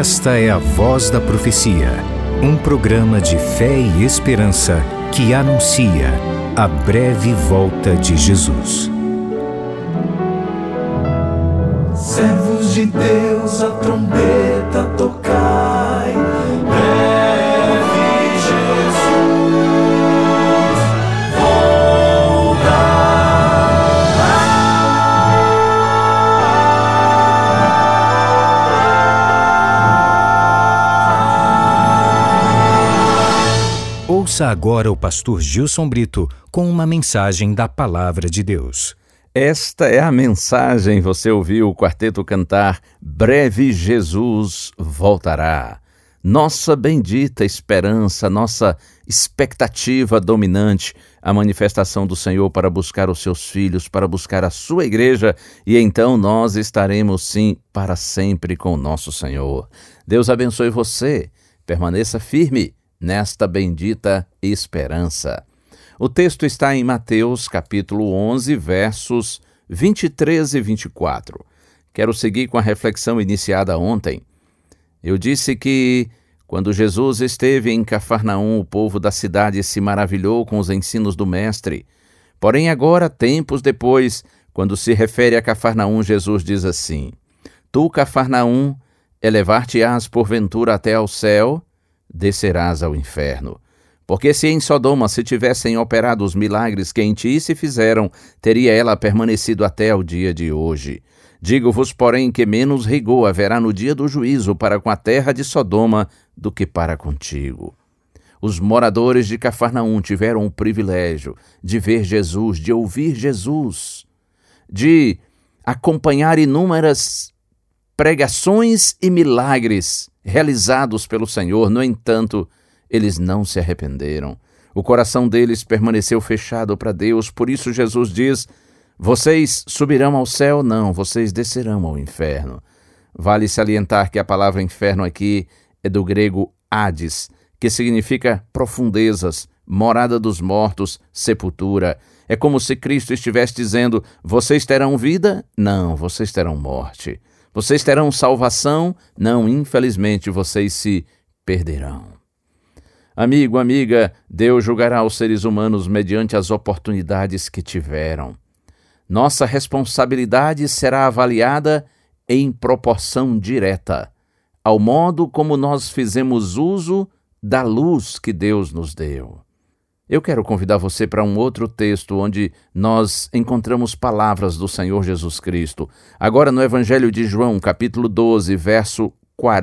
Esta é a Voz da Profecia, um programa de fé e esperança que anuncia a breve volta de Jesus. Servos de Deus, a trombeta tocai, breve Jesus voltará. Ouça agora o pastor Gilson Brito com uma mensagem da Palavra de Deus. Esta é a mensagem, você ouviu o quarteto cantar Breve Jesus voltará. Nossa bendita esperança, nossa expectativa dominante, a manifestação do Senhor para buscar os seus filhos, para buscar a sua igreja, e então nós estaremos sim para sempre com o nosso Senhor. Deus abençoe você, permaneça firme nesta bendita esperança. O texto está em Mateus, capítulo 11, versos 23 e 24. Quero seguir com a reflexão iniciada ontem. Eu disse que, quando Jesus esteve em Cafarnaum, o povo da cidade se maravilhou com os ensinos do Mestre. Porém, agora, tempos depois, quando se refere a Cafarnaum, Jesus diz assim: Tu, Cafarnaum, elevar-te-ás porventura até ao céu, descerás ao inferno. Porque se em Sodoma se tivessem operado os milagres que em ti se fizeram, teria ela permanecido até o dia de hoje. Digo-vos, porém, que menos rigor haverá no dia do juízo para com a terra de Sodoma do que para contigo. Os moradores de Cafarnaum tiveram o privilégio de ver Jesus, de ouvir Jesus, de acompanhar inúmeras pregações e milagres realizados pelo Senhor. No entanto, eles não se arrependeram. O coração deles permaneceu fechado para Deus. Por isso Jesus diz: vocês subirão ao céu? Não, vocês descerão ao inferno. Vale salientar que a palavra inferno aqui é do grego Hades, que significa profundezas, morada dos mortos, sepultura. É como se Cristo estivesse dizendo: vocês terão vida? Não, vocês terão morte. Vocês terão salvação? Não, infelizmente vocês se perderão. Amigo, amiga, Deus julgará os seres humanos mediante as oportunidades que tiveram. Nossa responsabilidade será avaliada em proporção direta ao modo como nós fizemos uso da luz que Deus nos deu. Eu quero convidar você para um outro texto onde nós encontramos palavras do Senhor Jesus Cristo. Agora no Evangelho de João, capítulo 12, verso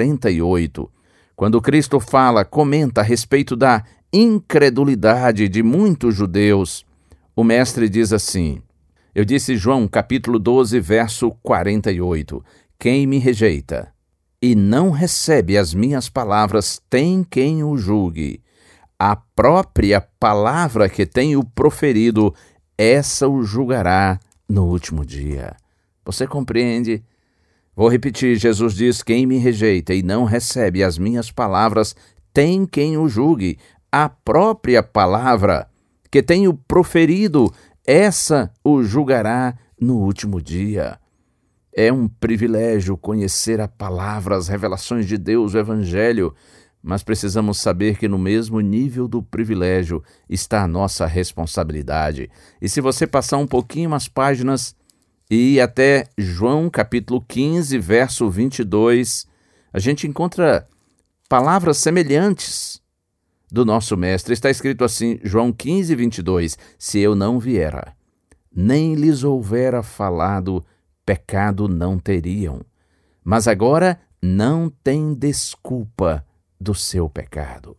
48. Quando Cristo comenta a respeito da incredulidade de muitos judeus, o Mestre diz assim, eu disse João capítulo 12, verso 48, quem me rejeita e não recebe as minhas palavras tem quem o julgue. A própria palavra que tenho proferido, essa o julgará no último dia. Você compreende? Vou repetir, Jesus diz, quem me rejeita e não recebe as minhas palavras, tem quem o julgue. A própria palavra que tenho proferido, essa o julgará no último dia. É um privilégio conhecer a palavra, as revelações de Deus, o Evangelho, mas precisamos saber que no mesmo nível do privilégio está a nossa responsabilidade. E se você passar um pouquinho as páginas e ir até João capítulo 15, verso 22, a gente encontra palavras semelhantes do nosso Mestre. Está escrito assim, João 15, 22, se eu não viera, nem lhes houvera falado, pecado não teriam. Mas agora não tem desculpa do seu pecado.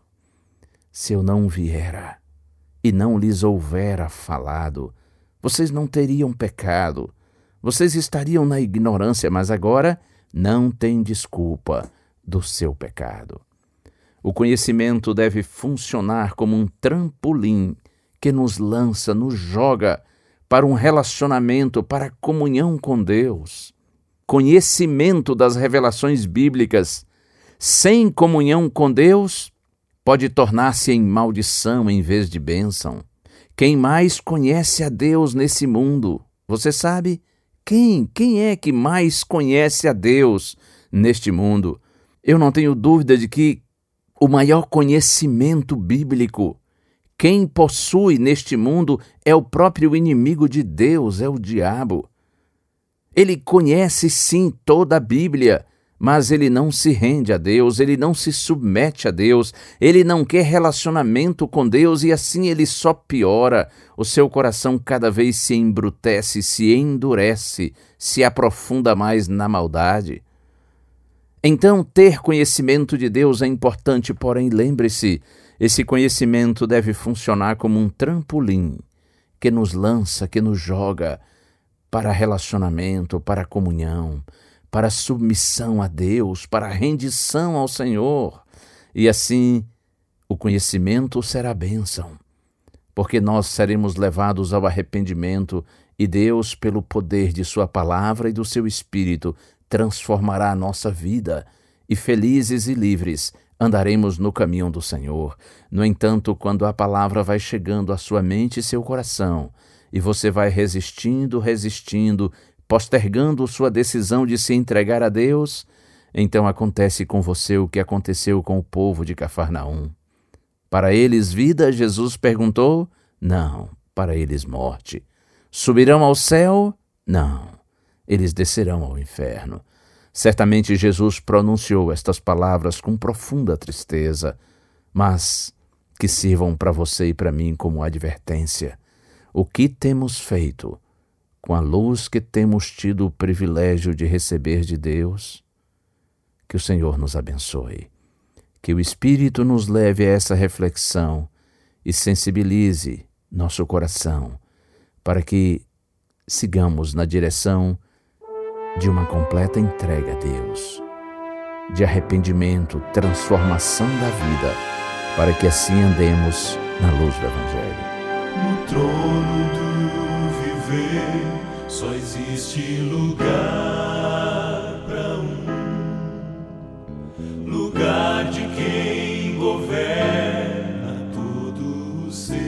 Se eu não viera e não lhes houvera falado, vocês não teriam pecado. Vocês estariam na ignorância, mas agora não tem desculpa do seu pecado. O conhecimento deve funcionar como um trampolim que nos lança, nos joga para um relacionamento, para a comunhão com Deus. Conhecimento das revelações bíblicas sem comunhão com Deus pode tornar-se em maldição em vez de bênção. Quem mais conhece a Deus nesse mundo? Você sabe? Quem é que mais conhece a Deus neste mundo? Eu não tenho dúvida de que o maior conhecimento bíblico, quem possui neste mundo é o próprio inimigo de Deus, é o diabo. Ele conhece sim toda a Bíblia, mas ele não se rende a Deus, ele não se submete a Deus, ele não quer relacionamento com Deus e assim ele só piora. O seu coração cada vez se embrutece, se endurece, se aprofunda mais na maldade. Então, ter conhecimento de Deus é importante, porém, lembre-se, esse conhecimento deve funcionar como um trampolim que nos lança, que nos joga para relacionamento, para comunhão, para submissão a Deus, para rendição ao Senhor. E assim, o conhecimento será bênção, porque nós seremos levados ao arrependimento e Deus, pelo poder de sua palavra e do seu Espírito, transformará a nossa vida e felizes e livres andaremos no caminho do Senhor. No entanto, quando a palavra vai chegando à sua mente e seu coração, e você vai resistindo, postergando sua decisão de se entregar a Deus, então acontece com você o que aconteceu com o povo de Cafarnaum. Para eles vida, Jesus perguntou? Não, para eles morte. Subirão ao céu? Não, eles descerão ao inferno. Certamente Jesus pronunciou estas palavras com profunda tristeza, mas que sirvam para você e para mim como advertência. O que temos feito com a luz que temos tido o privilégio de receber de Deus? Que o Senhor nos abençoe, que o Espírito nos leve a essa reflexão e sensibilize nosso coração para que sigamos na direção de uma completa entrega a Deus, de arrependimento, transformação da vida, para que assim andemos na luz do Evangelho. No trono do viver só existe lugar para lugar de quem governa todo o ser.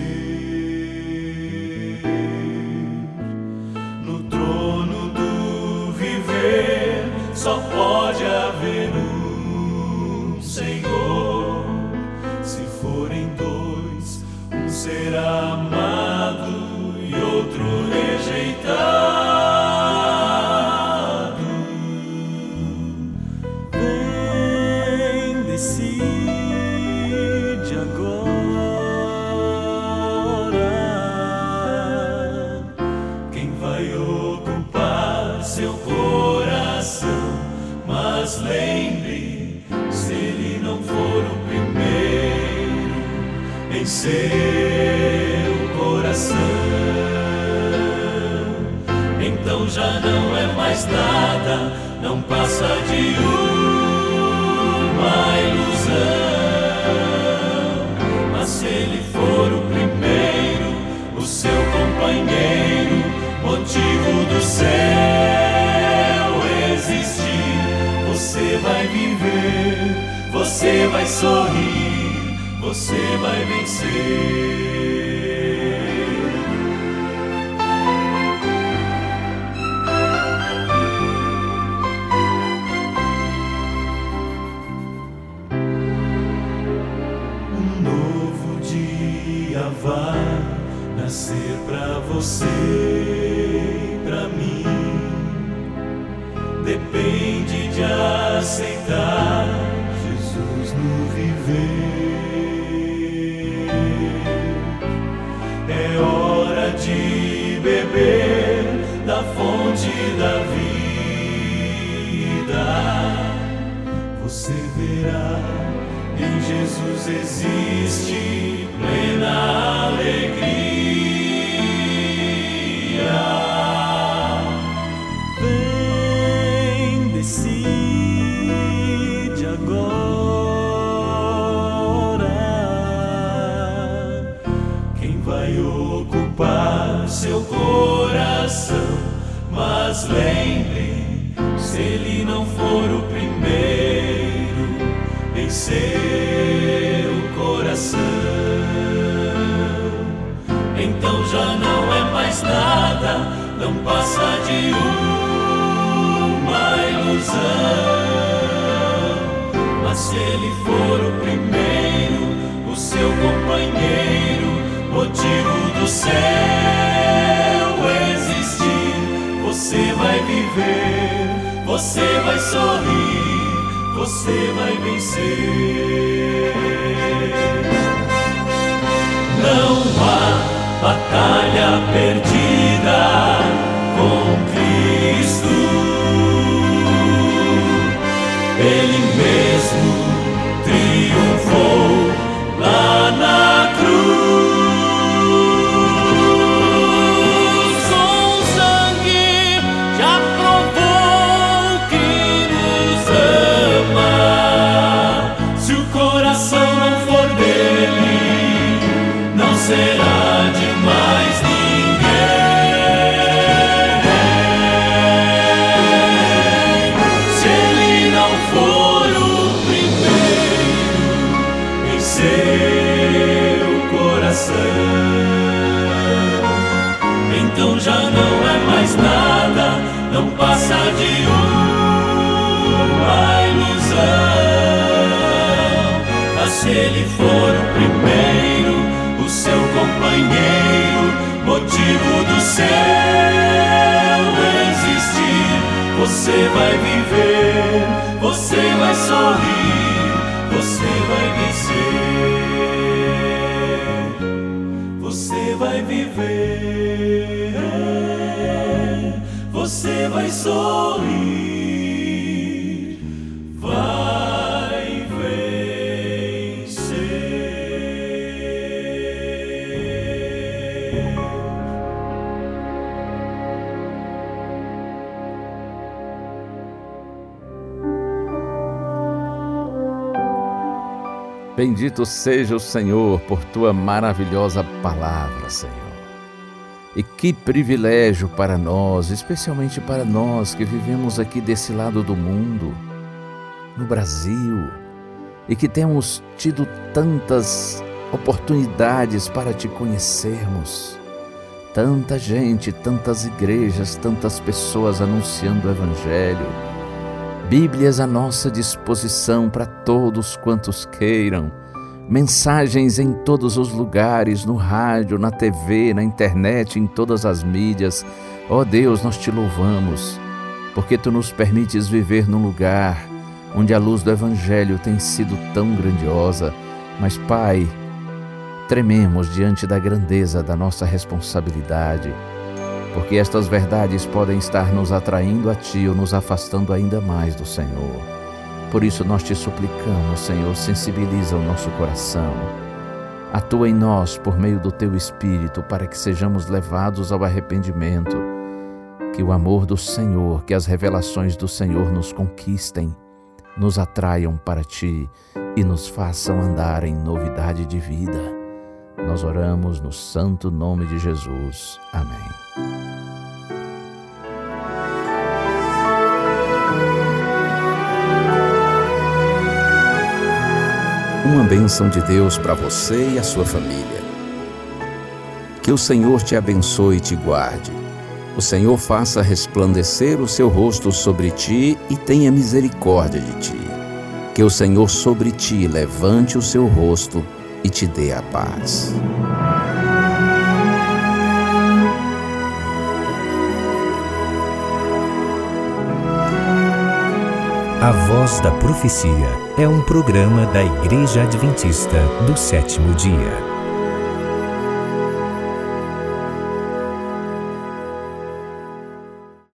No trono do viver só pode haver um Senhor. Se forem dois, um será amado e outro rejeitado. Vem, decide agora quem vai ocupar seu coração. Mas lembre, se ele não for o primeiro em seu coração, então já não é mais nada, não passa de uma ilusão. Mas se ele for o primeiro, o seu companheiro, motivo do céu existir, você vai viver, você vai sorrir, você vai vencer. Um novo dia vai nascer pra você e pra mim. Depende de aceitar Jesus no viver. É hora de beber da fonte da vida. Você verá, em Jesus existe plena alegria. Vem, decide agora quem vai ocupar seu coração. Mas lembre, se ele não for o primeiro em seu coração, então já não é mais nada, não passa de uma ilusão. Mas se ele for o primeiro, o seu companheiro, motivo do céu existir, você vai viver, você vai sorrir, você vai vencer. Não há batalha perdida com Cristo. Ele mesmo triunfou lá na cruz. Com sangue já provou que nos ama. Se o coração não for dele, não será de mais ninguém. Se ele não for o primeiro em seu coração, então já não é mais nada, não passa de uma ilusão. Mas se ele for o primeiro, o seu companheiro, motivo do céu existir, você vai viver, você vai sorrir, você vai vencer. Você vai viver, você vai sorrir, vai vencer. Bendito seja o Senhor por tua maravilhosa palavra, Senhor. E que privilégio para nós, especialmente para nós que vivemos aqui desse lado do mundo, no Brasil, e que temos tido tantas oportunidades para te conhecermos. Tanta gente, tantas igrejas, tantas pessoas anunciando o Evangelho. Bíblias à nossa disposição para todos quantos queiram, mensagens em todos os lugares, no rádio, na TV, na internet, em todas as mídias. Ó Deus, nós te louvamos, porque Tu nos permites viver num lugar onde a luz do Evangelho tem sido tão grandiosa. Mas, Pai, trememos diante da grandeza da nossa responsabilidade, porque estas verdades podem estar nos atraindo a Ti ou nos afastando ainda mais do Senhor. Por isso nós te suplicamos, Senhor, sensibiliza o nosso coração. Atua em nós por meio do Teu Espírito para que sejamos levados ao arrependimento. Que o amor do Senhor, que as revelações do Senhor nos conquistem, nos atraiam para Ti e nos façam andar em novidade de vida. Nós oramos no santo nome de Jesus. Amém. Uma bênção de Deus para você e a sua família. Que o Senhor te abençoe e te guarde. O Senhor faça resplandecer o seu rosto sobre ti e tenha misericórdia de ti. Que o Senhor sobre ti levante o seu rosto e te dê a paz. A Voz da Profecia é um programa da Igreja Adventista do Sétimo Dia.